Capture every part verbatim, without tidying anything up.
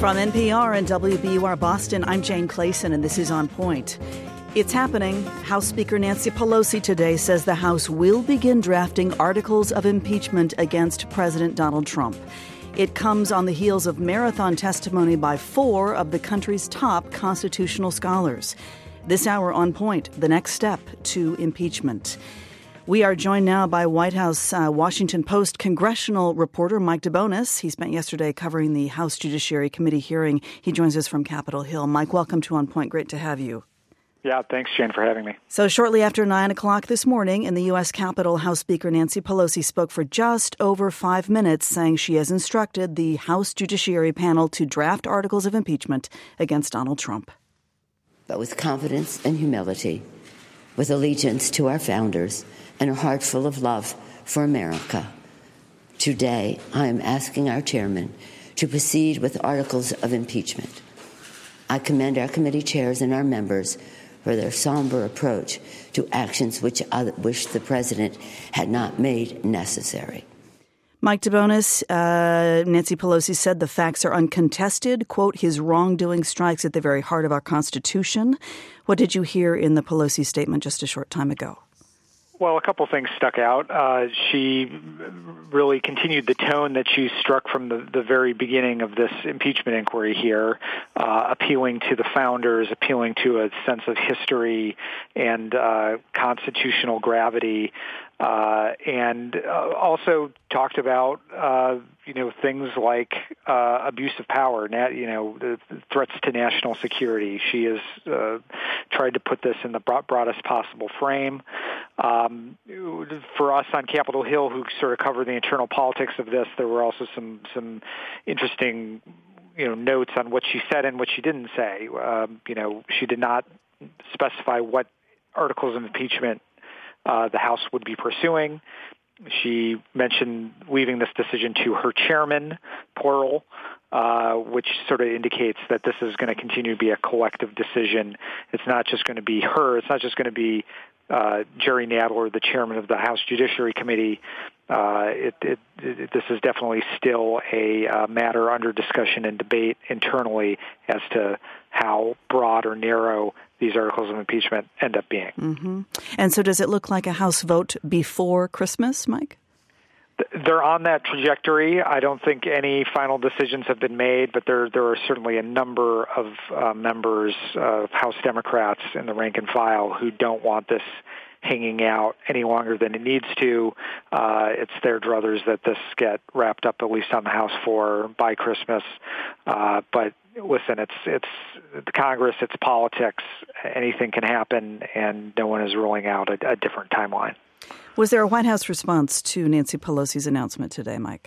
From N P R and W B U R Boston, I'm Jane Clayson, and this is On Point. It's happening. House Speaker Nancy Pelosi today says the House will begin drafting articles of impeachment against President Donald Trump. It comes on the heels of marathon testimony by four of the country's top constitutional scholars. This hour, On Point, the next step to impeachment. We are joined now by White House uh, Washington Post congressional reporter Mike DeBonis. He spent yesterday covering the House Judiciary Committee hearing. He joins us from Capitol Hill. Mike, welcome to On Point. Great to have you. Yeah, thanks, Jane, for having me. So shortly after nine o'clock this morning in the U S Capitol, House Speaker Nancy Pelosi spoke for just over five minutes, saying she has instructed the House Judiciary panel to draft articles of impeachment against Donald Trump. But with confidence and humility, with allegiance to our founders, and a heart full of love for America. Today, I am asking our chairman to proceed with articles of impeachment. I commend our committee chairs and our members for their somber approach to actions which I wish the president had not made necessary. Mike DeBonis, uh, Nancy Pelosi said the facts are uncontested. Quote, his wrongdoing strikes at the very heart of our Constitution. What did you hear in the Pelosi statement just a short time ago? Well, a couple things stuck out. Uh, she really continued the tone that she struck from the, the very beginning of this impeachment inquiry here, uh, appealing to the founders, appealing to a sense of history and uh, constitutional gravity, uh, and uh, also talked about, uh, you know, things like uh, abuse of power, nat- you know, the threats to national security. She has uh, tried to put this in the broadest possible frame. Um, for us on Capitol Hill, who sort of cover the internal politics of this, there were also some some interesting, you know, notes on what she said and what she didn't say. Um, you know, she did not specify what articles of impeachment uh, the House would be pursuing. She mentioned leaving this decision to her chairman, plural, uh, which sort of indicates that this is going to continue to be a collective decision. It's not just going to be her. It's not just going to be uh, Jerry Nadler, the chairman of the House Judiciary Committee. Uh, it, it, it, this is definitely still a uh, matter under discussion and debate internally as to how broad or narrow these articles of impeachment end up being. Mm-hmm. And so does it look like a House vote before Christmas, Mike? They're on that trajectory. I don't think any final decisions have been made, but there there are certainly a number of uh, members of House Democrats in the rank and file who don't want this hanging out any longer than it needs to. Uh, it's their druthers that this get wrapped up, at least on the House floor, by Christmas. Uh, but listen, it's it's the Congress, it's politics. Anything can happen, and no one is ruling out a, a different timeline. Was there a White House response to Nancy Pelosi's announcement today, Mike?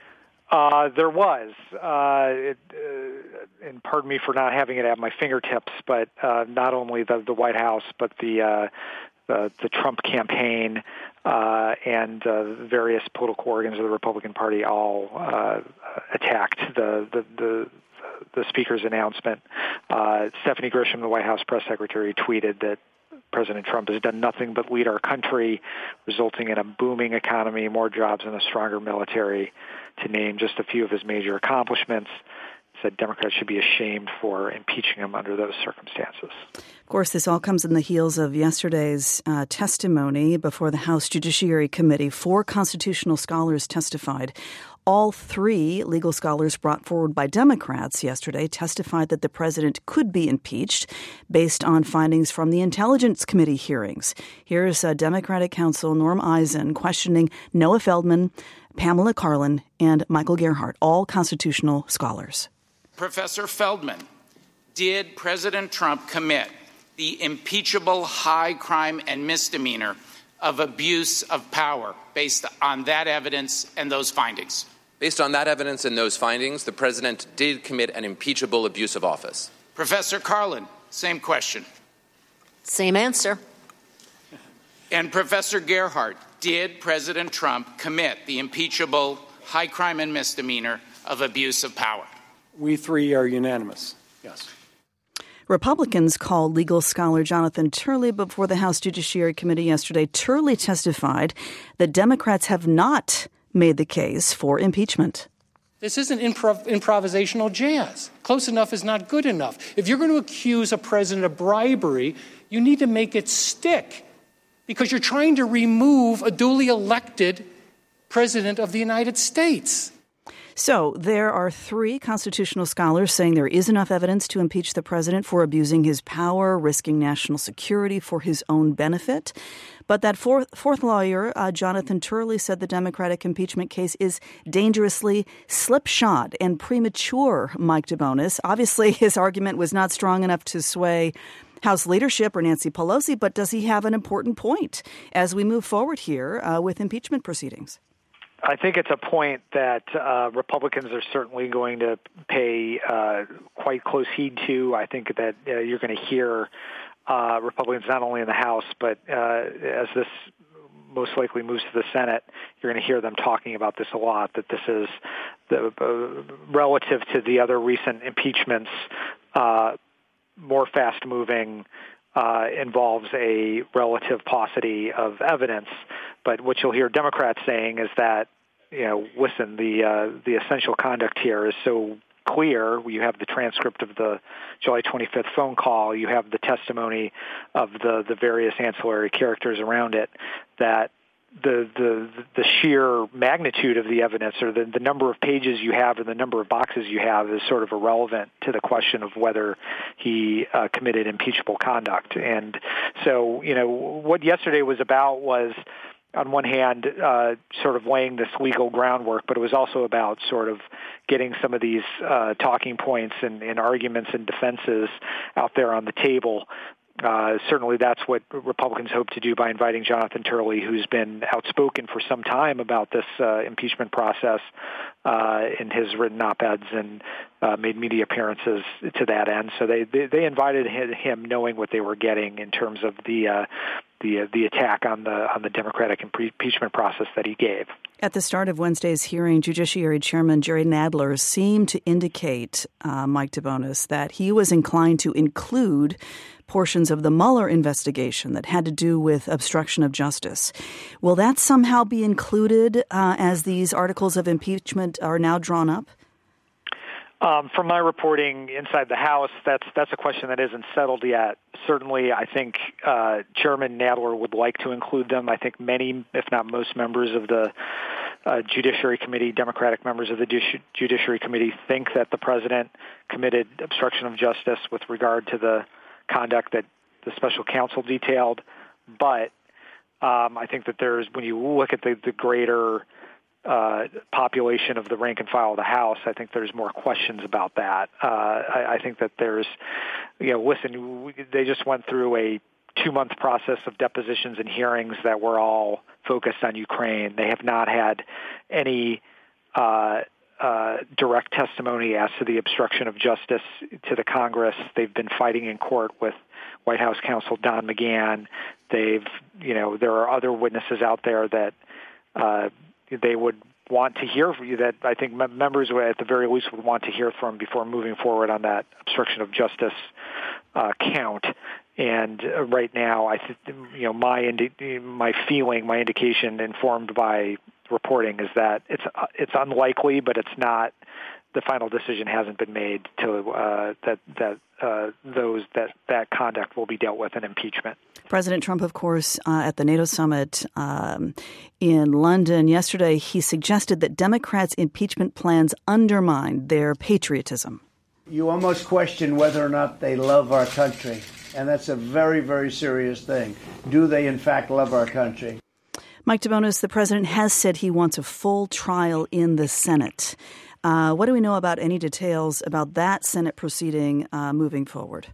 Uh, there was, uh, it, uh, and pardon me for not having it at my fingertips, but uh, not only the, the White House, but the uh, the, the Trump campaign uh, and uh, various political organs of the Republican Party all uh, attacked the the, the the Speaker's announcement. Uh, Stephanie Grisham, the White House press secretary, tweeted that President Trump has done nothing but lead our country, resulting in a booming economy, more jobs, and a stronger military, to name just a few of his major accomplishments. Said Democrats should be ashamed for impeaching him under those circumstances. Of course, this all comes in the heels of yesterday's uh, testimony before the House Judiciary Committee. Four constitutional scholars testified. All three legal scholars brought forward by Democrats yesterday testified that the president could be impeached based on findings from the Intelligence Committee hearings. Here's uh, Democratic counsel Norm Eisen questioning Noah Feldman, Pamela Karlan, and Michael Gerhardt, all constitutional scholars. Professor Feldman, did President Trump commit the impeachable high crime and misdemeanor of abuse of power based on that evidence and those findings? Based on that evidence and those findings, the president did commit an impeachable abuse of office. Professor Karlan, same question. Same answer. And Professor Gerhardt, did President Trump commit the impeachable high crime and misdemeanor of abuse of power? We three are unanimous, yes. Republicans called legal scholar Jonathan Turley before the House Judiciary Committee yesterday. Turley testified that Democrats have not made the case for impeachment. This isn't improv- improvisational jazz. Close enough is not good enough. If you're going to accuse a president of bribery, you need to make it stick, because you're trying to remove a duly elected president of the United States. So there are three constitutional scholars saying there is enough evidence to impeach the president for abusing his power, risking national security for his own benefit. But that fourth, fourth lawyer, uh, Jonathan Turley, said the Democratic impeachment case is dangerously slipshod and premature, Mike DeBonis. Obviously, his argument was not strong enough to sway House leadership or Nancy Pelosi, but does he have an important point as we move forward here uh, with impeachment proceedings? I think it's a point that uh, Republicans are certainly going to pay uh, quite close heed to. I think that uh, you're going to hear uh, Republicans not only in the House, but uh, as this most likely moves to the Senate, you're going to hear them talking about this a lot, that this is the, uh, relative to the other recent impeachments, uh, more fast-moving, Uh, involves a relative paucity of evidence. But what you'll hear Democrats saying is that, you know, listen, the uh, the essential conduct here is so clear. You have the transcript of the July twenty-fifth phone call. You have the testimony of the, the various ancillary characters around it, that the the the sheer magnitude of the evidence, or the, the number of pages you have and the number of boxes you have, is sort of irrelevant to the question of whether he uh, committed impeachable conduct. And so, you know, what yesterday was about was, on one hand, uh, sort of laying this legal groundwork, but it was also about sort of getting some of these uh, talking points and, and arguments and defenses out there on the table. Uh, certainly that's what Republicans hope to do by inviting Jonathan Turley, who's been outspoken for some time about this uh, impeachment process uh, in his written op-eds and uh, made media appearances to that end. So they, they, they invited him knowing what they were getting in terms of the uh, the the attack on the on the Democratic impeachment process that he gave. At the start of Wednesday's hearing, Judiciary Chairman Jerry Nadler seemed to indicate, uh, Mike DeBonis, that he was inclined to include portions of the Mueller investigation that had to do with obstruction of justice. Will that somehow be included uh, as these articles of impeachment are now drawn up? Um, from my reporting inside the House, that's that's a question that isn't settled yet. Certainly, I think uh, Chairman Nadler would like to include them. I think many, if not most, members of the uh, Judiciary Committee, Democratic members of the Judici- Judiciary Committee, think that the president committed obstruction of justice with regard to the conduct that the special counsel detailed. But um, I think that there's, when you look at the, the greater Uh, population of the rank and file of the House, I think there's more questions about that. Uh, I, I think that there's, you know, listen, we, they just went through a two-month process of depositions and hearings that were all focused on Ukraine. They have not had any uh, uh, direct testimony as to the obstruction of justice to the Congress. They've been fighting in court with White House counsel Don McGahn. They've, you know, there are other witnesses out there that uh, they would want to hear from you, that I think members would, at the very least, would want to hear from before moving forward on that obstruction of justice uh, count. And uh, right now, I think, you know, my indi- my feeling, my indication, informed by reporting, is that it's uh, it's unlikely, but it's not. The final decision hasn't been made to uh, that that uh, those that that conduct will be dealt with in impeachment. President Trump, of course, uh, at the NATO summit um, in London yesterday, he suggested that Democrats' impeachment plans undermine their patriotism. You almost question whether or not they love our country, and that's a very, very serious thing. Do they, in fact, love our country? Mike DeBonis, the president has said he wants a full trial in the Senate. Uh, what do we know about any details about that Senate proceeding uh, moving forward?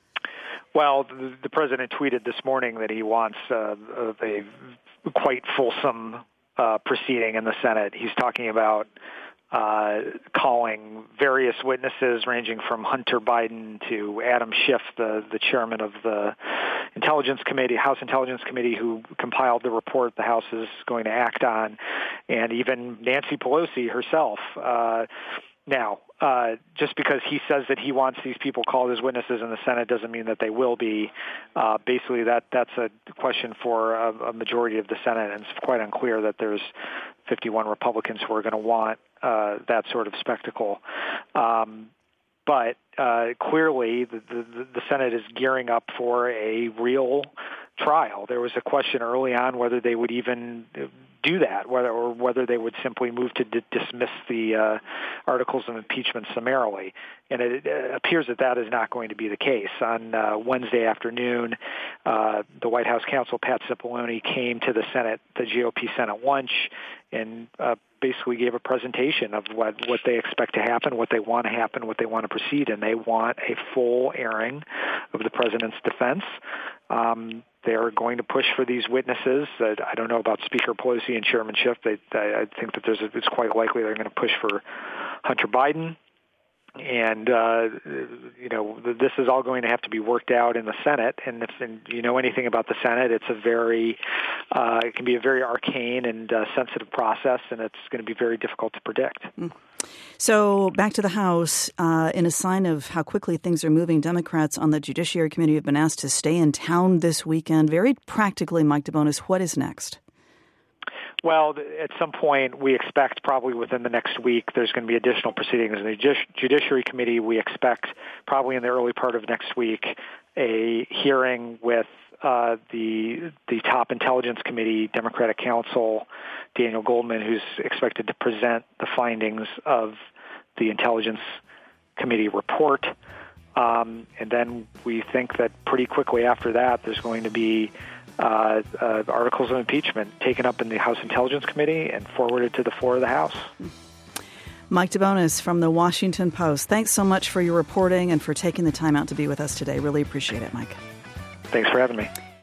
Well, the, the president tweeted this morning that he wants uh, a quite fulsome uh, proceeding in the Senate. He's talking about uh, calling various witnesses ranging from Hunter Biden to Adam Schiff, the, the chairman of the Intelligence Committee, House Intelligence Committee, who compiled the report the House is going to act on, and even Nancy Pelosi herself. Uh, now, uh, just because he says that he wants these people called as witnesses in the Senate doesn't mean that they will be. Uh, basically, that that's a question for a, a majority of the Senate, and it's quite unclear that there's fifty-one Republicans who are going to want uh, that sort of spectacle. Um, but uh, clearly, the, the, the Senate is gearing up for a real trial. There was a question early on whether they would even do that, whether or whether they would simply move to d- dismiss the uh, articles of impeachment summarily. And it, it appears that that is not going to be the case. On uh, Wednesday afternoon, uh, the White House counsel, Pat Cipollone, came to the Senate, the G O P Senate lunch, and uh, basically gave a presentation of what, what they expect to happen, what they want to happen, what they want to proceed, and they want a full airing of the president's defense. Um, they're going to push for these witnesses. Uh, I don't know about Speaker Pelosi and chairmanship. They, I, I think that there's a, it's quite likely they're going to push for Hunter Biden. And, uh, you know, this is all going to have to be worked out in the Senate. And if and you know anything about the Senate, it's a very, uh, it can be a very arcane and uh, sensitive process, and it's going to be very difficult to predict. Mm. So back to the House, uh, in a sign of how quickly things are moving, Democrats on the Judiciary Committee have been asked to stay in town this weekend. Very practically, Mike DeBonis, what is next? Well, at some point, we expect probably within the next week there's going to be additional proceedings in the Judiciary Committee. We expect probably in the early part of next week a hearing with uh, the the top Intelligence Committee, Democratic counsel Daniel Goldman, who's expected to present the findings of the Intelligence Committee report. Um, and then we think that pretty quickly after that there's going to be Uh, uh, articles of impeachment taken up in the House Intelligence Committee and forwarded to the floor of the House. Mike DeBonis from the Washington Post, thanks so much for your reporting and for taking the time out to be with us today. Really appreciate it, Mike. Thanks for having me.